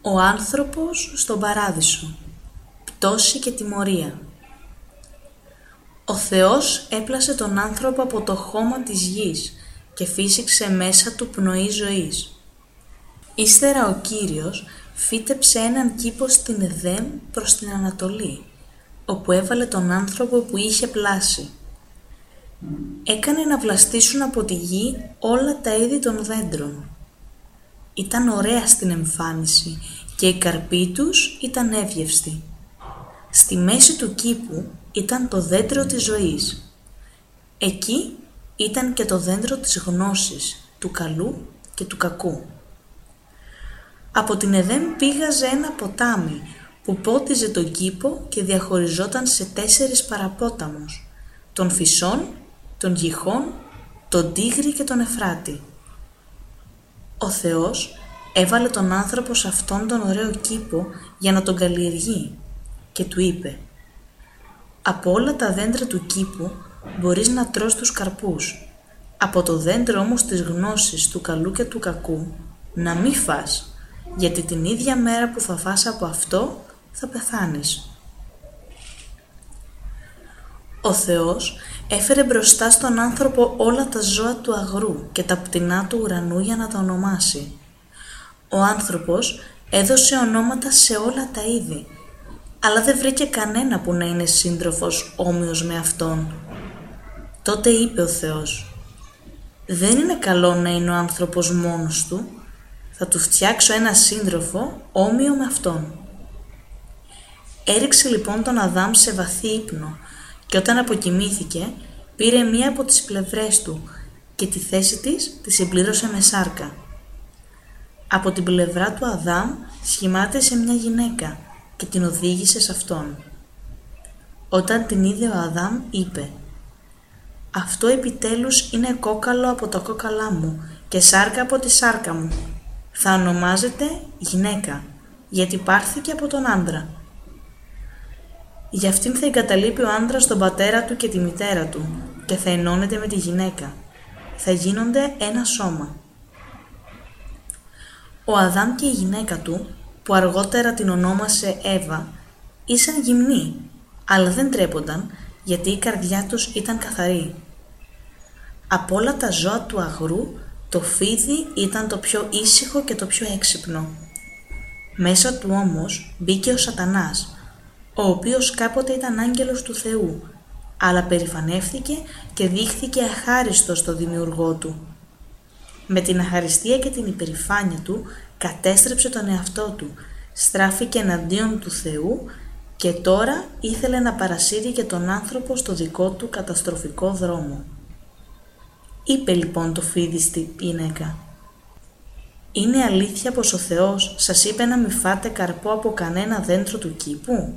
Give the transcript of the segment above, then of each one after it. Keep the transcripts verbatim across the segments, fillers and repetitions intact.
Ο άνθρωπος στον παράδεισο. Πτώση και τιμωρία. Ο Θεός έπλασε τον άνθρωπο από το χώμα της γης και φύσηξε μέσα του πνοή ζωής. Ύστερα ο Κύριος φύτεψε έναν κήπο στην Εδέμ προς την Ανατολή, όπου έβαλε τον άνθρωπο που είχε πλάσει. Έκανε να βλαστήσουν από τη γη όλα τα είδη των δέντρων. Ήταν ωραία στην εμφάνιση και οι καρποί τους ήταν εύγευστοι. Στη μέση του κήπου ήταν το δέντρο της ζωής. Εκεί ήταν και το δέντρο της γνώσης, του καλού και του κακού. Από την Εδέμ πήγαζε ένα ποτάμι που πότιζε τον κήπο και διαχωριζόταν σε τέσσερις παραπόταμους, τον Φυσόν, τον Γιχόν, τον Τίγρη και τον Εφράτη. Ο Θεός έβαλε τον άνθρωπο σε αυτόν τον ωραίο κήπο για να τον καλλιεργεί και του είπε: «Από όλα τα δέντρα του κήπου μπορείς να τρως τους καρπούς, από το δέντρο όμως της γνώσης του καλού και του κακού να μη φας, γιατί την ίδια μέρα που θα φας από αυτό θα πεθάνεις». Ο Θεός έφερε μπροστά στον άνθρωπο όλα τα ζώα του αγρού και τα πτηνά του ουρανού για να τα ονομάσει. Ο άνθρωπος έδωσε ονόματα σε όλα τα είδη, αλλά δεν βρήκε κανένα που να είναι σύντροφος όμοιος με αυτόν. Τότε είπε ο Θεός: «Δεν είναι καλό να είναι ο άνθρωπος μόνος του, θα του φτιάξω ένα σύντροφο όμοιο με αυτόν». Έριξε λοιπόν τον Αδάμ σε βαθύ ύπνο και όταν αποκοιμήθηκε πήρε μία από τις πλευρές του και τη θέση της τη συμπλήρωσε με σάρκα. Από την πλευρά του Αδάμ σχημάτισε μια γυναίκα και την οδήγησε σε αυτόν. Όταν την είδε ο Αδάμ είπε: «Αυτό επιτέλους είναι κόκαλο από τα κόκαλά μου και σάρκα από τη σάρκα μου. Θα ονομάζεται γυναίκα, γιατί πάρθηκε από τον άντρα. Γι' αυτήν θα εγκαταλείπει ο άντρας τον πατέρα του και τη μητέρα του και θα ενώνεται με τη γυναίκα. Θα γίνονται ένα σώμα». Ο Αδάμ και η γυναίκα του, που αργότερα την ονόμασε Εύα, ήσαν γυμνοί, αλλά δεν τρέπονταν γιατί η καρδιά τους ήταν καθαρή. Από όλα τα ζώα του αγρού, το φίδι ήταν το πιο ήσυχο και το πιο έξυπνο. Μέσα του όμως μπήκε ο Σατανάς, ο οποίος κάποτε ήταν άγγελος του Θεού, αλλά περηφανεύθηκε και δείχθηκε αχάριστος στο δημιουργό του. Με την αχαριστία και την υπερηφάνεια του κατέστρεψε τον εαυτό του, στράφηκε εναντίον του Θεού και τώρα ήθελε να παρασύρει και τον άνθρωπο στο δικό του καταστροφικό δρόμο. Είπε λοιπόν το φίδι στη γυναίκα: «Είναι αλήθεια πως ο Θεός σας είπε να μη φάτε καρπό από κανένα δέντρο του κήπου?»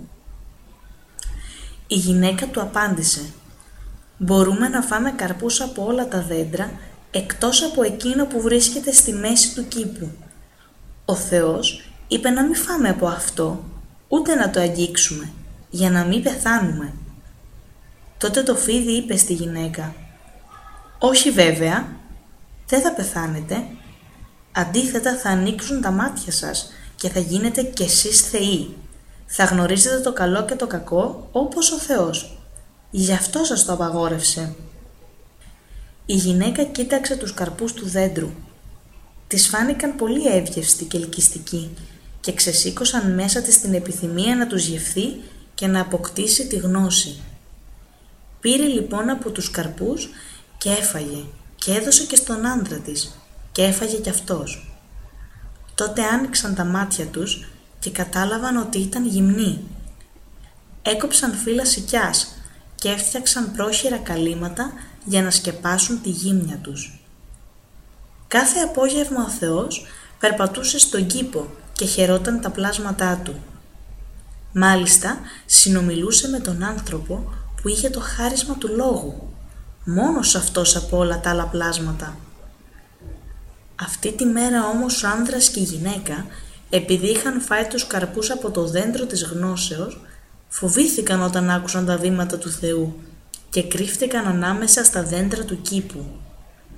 Η γυναίκα του απάντησε: «Μπορούμε να φάμε καρπούς από όλα τα δέντρα, εκτός από εκείνο που βρίσκεται στη μέση του κήπου. Ο Θεός είπε να μην φάμε από αυτό, ούτε να το αγγίξουμε, για να μην πεθάνουμε». Τότε το φίδι είπε στη γυναίκα: «Όχι βέβαια, δεν θα πεθάνετε. Αντίθετα θα ανοίξουν τα μάτια σας και θα γίνετε κι εσείς θεοί. Θα γνωρίζετε το καλό και το κακό όπως ο Θεός. Γι' αυτό σας το απαγόρευσε». Η γυναίκα κοίταξε τους καρπούς του δέντρου. Της φάνηκαν πολύ εύγευστοι και ελκυστικοί και ξεσήκωσαν μέσα της την επιθυμία να τους γευθεί και να αποκτήσει τη γνώση. Πήρε λοιπόν από τους καρπούς και έφαγε και έδωσε και στον άντρα της και έφαγε κι αυτός. Τότε άνοιξαν τα μάτια τους και κατάλαβαν ότι ήταν γυμνοί. Έκοψαν φύλλα σικιάς και έφτιαξαν πρόχειρα καλύματα για να σκεπάσουν τη γύμνια τους. Κάθε απόγευμα ο Θεός περπατούσε στον κήπο και χαιρόταν τα πλάσματά του. Μάλιστα συνομιλούσε με τον άνθρωπο που είχε το χάρισμα του λόγου, μόνος αυτός από όλα τα άλλα πλάσματα. Αυτή τη μέρα όμως ο άνδρας και η γυναίκα, επειδή είχαν φάει τους καρπούς από το δέντρο της γνώσεως, φοβήθηκαν όταν άκουσαν τα βήματα του Θεού και κρύφτηκαν ανάμεσα στα δέντρα του κήπου.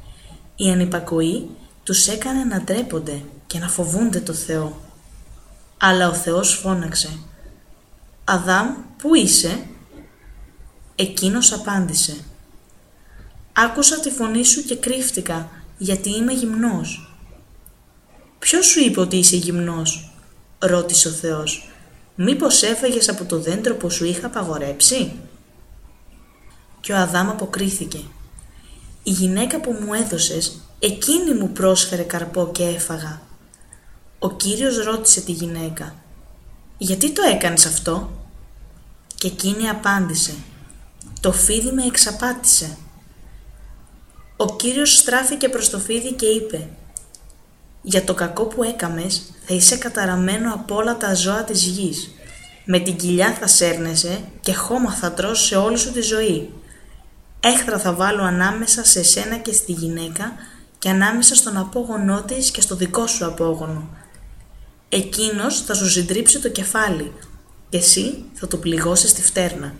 Η ανυπακοή τους έκανε να ντρέπονται και να φοβούνται το Θεό. Αλλά ο Θεός φώναξε «Αδάμ, πού είσαι?» Εκείνος απάντησε «Άκουσα τη φωνή σου και κρύφτηκα, γιατί είμαι γυμνός». «Ποιος σου είπε ότι είσαι γυμνός?» ρώτησε ο Θεός. «Μήπως έφαγες από το δέντρο που σου είχα απαγορέψει?» Και ο Αδάμ αποκρίθηκε «Η γυναίκα που μου έδωσες, εκείνη μου πρόσφερε καρπό και έφαγα». Ο Κύριος ρώτησε τη γυναίκα «Γιατί το έκανες αυτό?» Και εκείνη απάντησε «Το φίδι με εξαπάτησε». Ο Κύριος στράφηκε προς το φίδι και είπε «Για το κακό που έκαμες θα είσαι καταραμένο από όλα τα ζώα της γης. Με την κοιλιά θα σέρνεσαι και χώμα θα τρως σε όλη σου τη ζωή. Έχθρα θα βάλω ανάμεσα σε σένα και στη γυναίκα και ανάμεσα στον απόγονό της και στο δικό σου απόγονο. Εκείνος θα σου συντρίψει το κεφάλι και εσύ θα το πληγώσεις στη φτέρνα».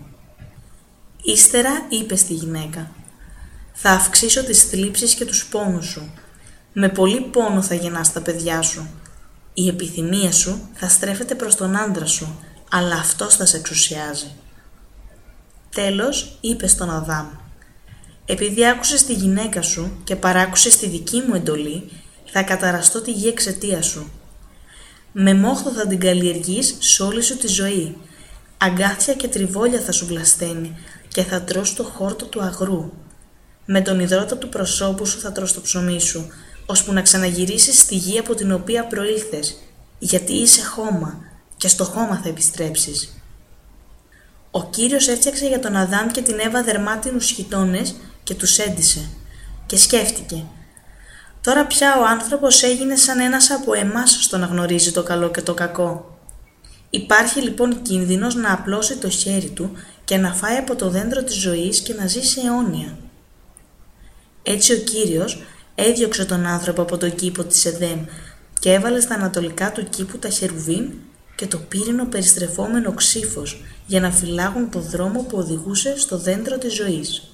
Ύστερα είπε στη γυναίκα «Θα αυξήσω τις θλίψεις και τους πόνους σου. Με πολύ πόνο θα γεννάς τα παιδιά σου. Η επιθυμία σου θα στρέφεται προς τον άντρα σου, αλλά αυτός θα σε εξουσιάζει». Τέλος είπε στον Αδάμ «Επειδή άκουσες τη γυναίκα σου και παράκουσες τη δική μου εντολή, θα καταραστώ τη γη εξαιτίας σου. Με μόχθο θα την καλλιεργείς σε όλη σου τη ζωή. Αγκάθια και τριβόλια θα σου βλασταίνει και θα τρως το χόρτο του αγρού. Με τον υδρότα του προσώπου σου θα τρως το ψωμί σου, ώσπου να ξαναγυρίσεις στη γη από την οποία προήλθες, γιατί είσαι χώμα και στο χώμα θα επιστρέψεις». Ο Κύριος έφτιαξε για τον Αδάμ και την Εύα δερμάτινους χιτώνες και τους έντυσε και σκέφτηκε «Τώρα πια ο άνθρωπος έγινε σαν ένας από εμάς στο να γνωρίζει το καλό και το κακό. Υπάρχει λοιπόν κίνδυνος να απλώσει το χέρι του και να φάει από το δέντρο της ζωής και να ζήσει αιώνια». Έτσι ο Κύριος έδιωξε τον άνθρωπο από τον κήπο της Εδέμ και έβαλε στα ανατολικά του κήπου τα χερουβίμ και το πύρινο περιστρεφόμενο ξύφος για να φυλάγουν το δρόμο που οδηγούσε στο δέντρο της ζωής.